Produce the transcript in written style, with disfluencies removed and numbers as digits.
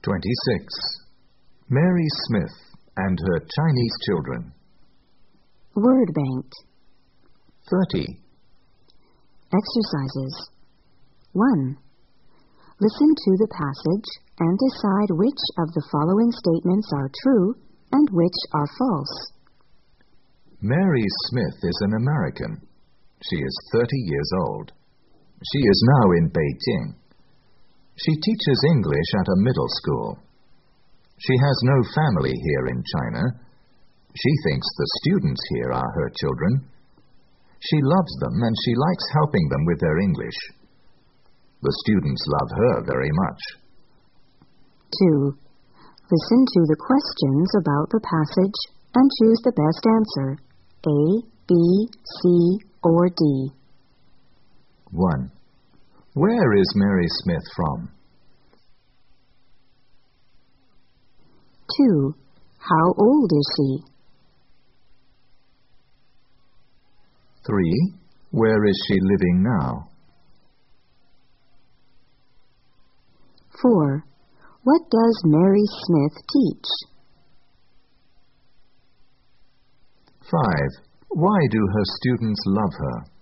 26. Mary Smith and her Chinese children. Word bank. 30. Exercises. 1. Listen to the passage and decide which of the following statements are true and which are false. Mary Smith is an American. She is 30 years old. She is now in Beijing. She teaches English at a middle school. She has no family here in China. She thinks the students here are her children. She loves them and she likes helping them with their English. The students love her very much. 2. Listen to the questions about the passage and choose the best answer, A, B, C, or D. 1. Where is Mary Smith from? 2. How old is she? 3. Where is she living now? 4. What does Mary Smith teach? 5. Why do her students love her?